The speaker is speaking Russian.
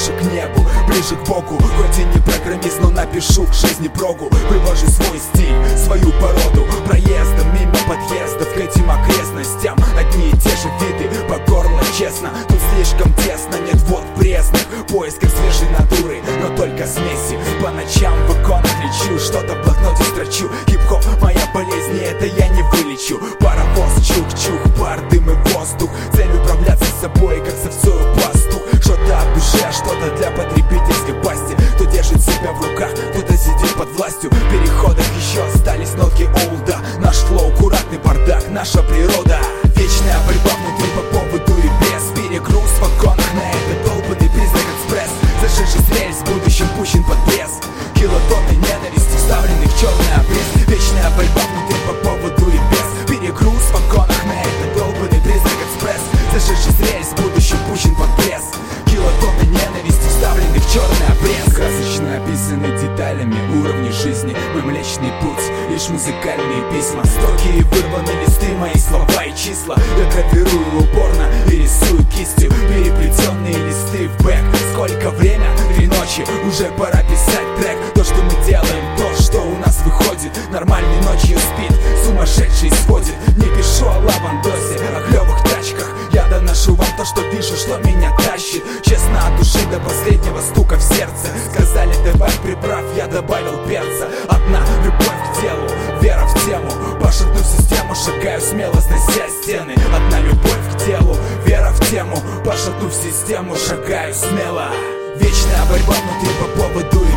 выше к небу, ближе к Богу. Хоть и не программист, но напишу к жизни прогу. Вывожу свой стиль, свою породу, проездом мимо подъездов к этим окрестностям. Одни и те же виды, по горло честно. Тут слишком тесно, нет вод пресных, поисков свежей натуры, но только смеси. По ночам в иконах лечу, что-то в блокноте строчу. Хип-хоп моя болезнь, и это я не вылечу. Паровоз, чух-чух, пар, дым и воздух. Цель управляться собой, как с овцою пастух. Что-то о душе, что-то для потребительской пасти. Кто держит себя в руках, кто-то сидит под властью. В переходах еще остались нотки олда. Наш флоу, аккуратный бардак, наша природа. Вечная борьба внутри по поводу и без. Перегруз в вагонах, на это долбанный признак экспресс. Зашедший с рельс, в будущем пущен под пресс. Килотонны ненависти, вставлены в черный обрез. Вечная борьба внутри по поводу и без. Перегруз в вагонах, на это долбанный признак экспресс. Зашедший с рельс, в будущем пущен под пресс. Килотонны ненависти, вставлены в черный обрез. Красочно описаны деталями уровни жизни. Мой млечный путь, лишь музыкальные письма. Строки и вырваны листы, мои слова и числа. Я гравирую упорно и рисую кистью. Переплетенные листы в бэк. Сколько время? 3 ночи, уже пора писать трек. То, что мы делаем, то, что у нас выходит. Нормальной ночью спит, сумасшедший сводит. Не пишу о лавандосе, о клевых тачках. Я доношу вам то, что вижу, что меня тащит. Честно от души до последнего стука в сердце. Сказали, добавь приправ, я добавил перца. Одна любовь к делу, вера в тему. Пошатнув систему, шагаю смело, снося стены. Одна любовь к делу, вера в тему. Пошатнув систему, шагаю смело. Вечная борьба внутри по поводу